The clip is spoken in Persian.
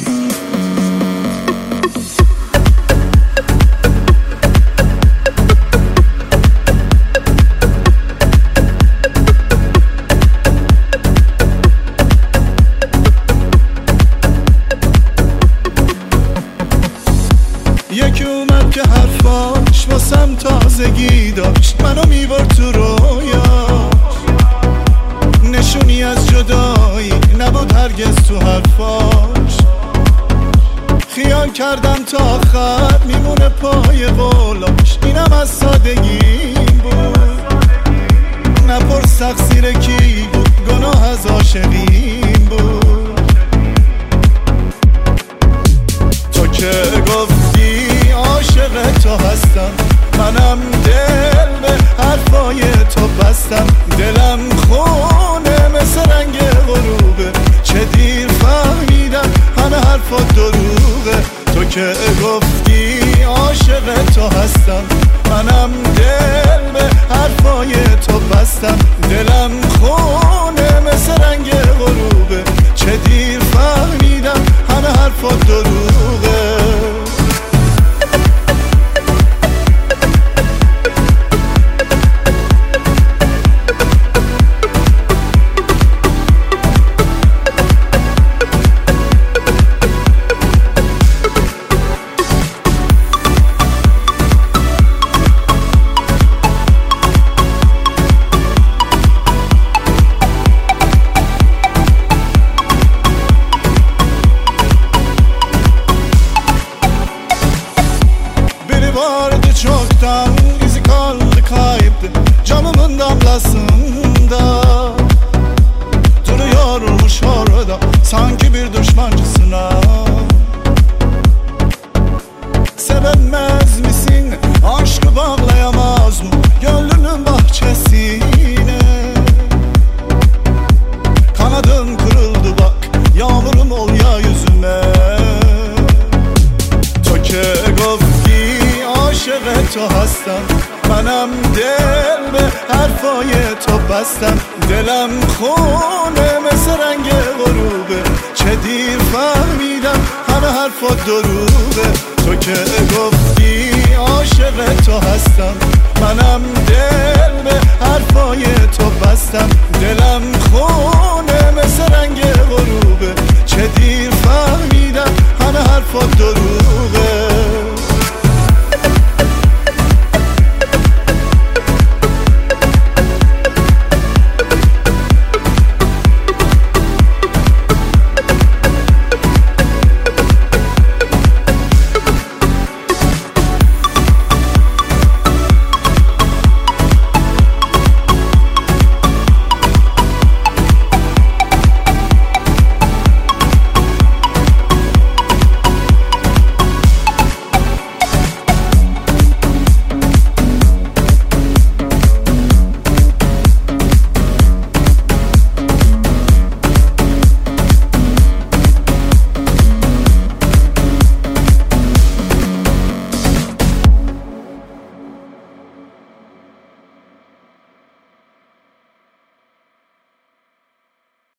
یکی اومد که حرفاش واسم تازگی داشت، منو میبرد تو رویاش، نشونی از جدایی نبود هرگز تو حرفاش. خیال کردم تا آخر میمونه پای قولاش، اینم از سادگی بود، نپرس تقصیر کی بود، گناه از عاشقین بود. تو که گفتی عاشق تو هستم، منم دل به حرفای تو بستم، دلم خونه مثل رنگ غروبه، چه دیر فهمیدم همه حرفات دروغه. تو که گفتی عاشق تو هستم، منم دل به حرفای تو بستم، دلم خونه مثل رنگ غروبه، چه دیر فهمیدم همه حرفات دروغه. Vardı çoktan izi kaldı kayıptı camımın damlasında, duruyormuş orada sanki bir düşmancısına. Sevemez misin, aşkı bağlayamaz mı gönlünün bahçesine? Kanadım kırıldı bak, yağmurum ol ya yüzüme. Toke gofti عاشق تو هستم، منم دل به حرفای تو بستم، دلم خونه مثل رنگ غروبه، چه دیر فهمیدم همه حرفات دروغه. تو که گفتی عاشق تو هستم، منم دل به حرفای تو بستم، دلم خونه مثل رنگ غروبه، چه دیر فهمیدم همه حرفات دروغه.